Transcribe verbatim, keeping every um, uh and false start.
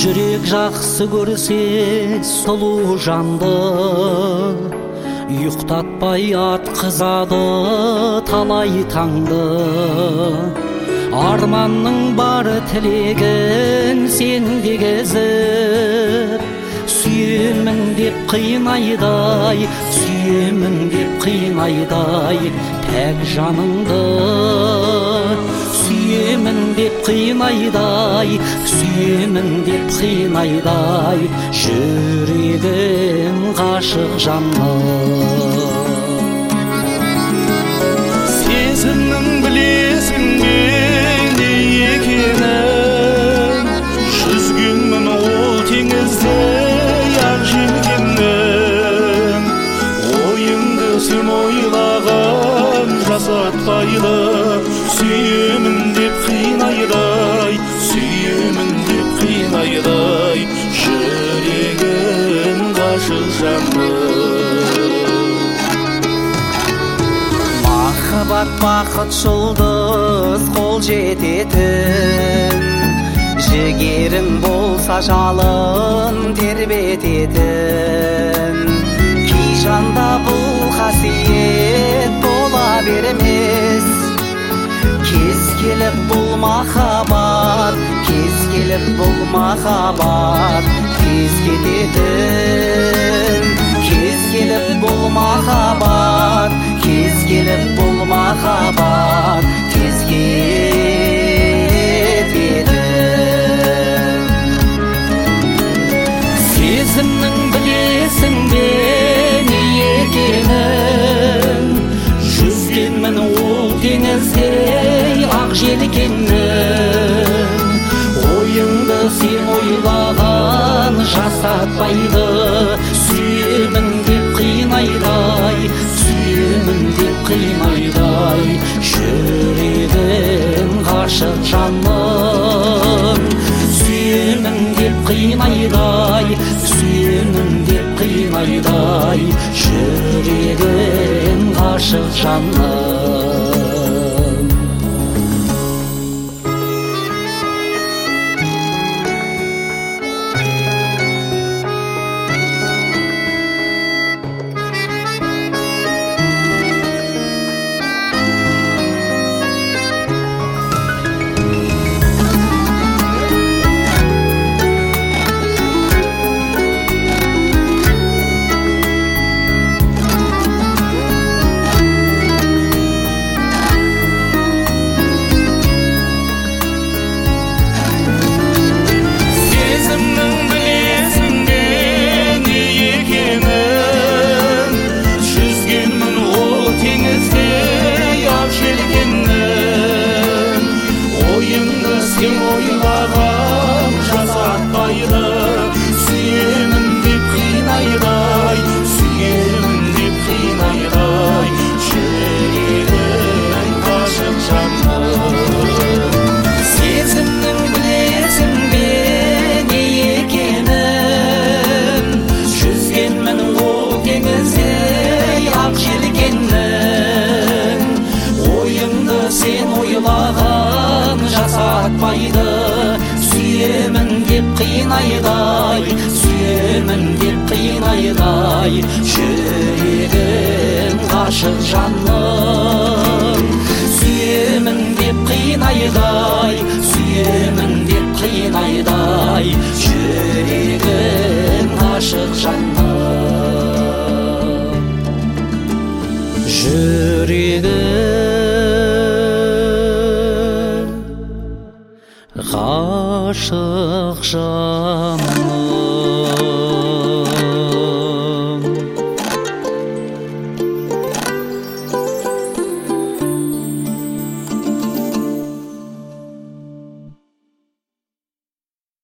Жүрек жақсы көрсе сұлу жанды, ұйықтатпай атқызады талай таңды. Арманның бар тілегін сенде кезіп, сүйемін деп қинайдай, сүйемін деп қинайдай пәк жаныңды. Сүйемін деп қинайдай, сүйемін деп қинайдай жүрегім ғашық жанды. Сезімнің білесің бе не екенін, жүзгенмін ол теңізде ақ желкеннің. Ойыңды сен ойлаған жасатпайды, сүйемін деп қинайдай, сүйемін деп қинайдай жүрегім ғашық жанды. Махаббат бақыт жұлдыз қол жететін, жігерің болса жалын тербететін. Кей жанда бұл қасиет бола бермес, кез келіп бұл махаббат, кез келіп бұл махаббат тез кететін. Кез келіп бұл махаббат, кез келіп бұл махаббат тез кететін. Сезімнің білесің бе не екенін, жүзгенмін ол теңізде ақ желкеннің. Ойыңды сен ойлаған жасатпайды, сүйемін деп қинайдай, сүйемін деп қинайдай жүрегім ғашық жаным. Сүйемін деп қинайдай, сүйемін деп қинайдай жүрегім ғашық жаным. Сен ойлаған жасатпайды, сүйемін деп қинайдай, сүйемін деп қинайдай жүрегім ғашық жаным. Сезімнің білесің бе не екенін, жүзгенмін ол теңізде ақ желкеннің. Ойыңды сен ойлаған жасатпайды, сүйемін деп қинайдай, сүйемін деп қинайдай жүрегім ғашық жаным. Сүйемін деп қинайдай, сүйемін деп қинайдай жүрегім ғашық жаным. Жүрегім ғашық жаным.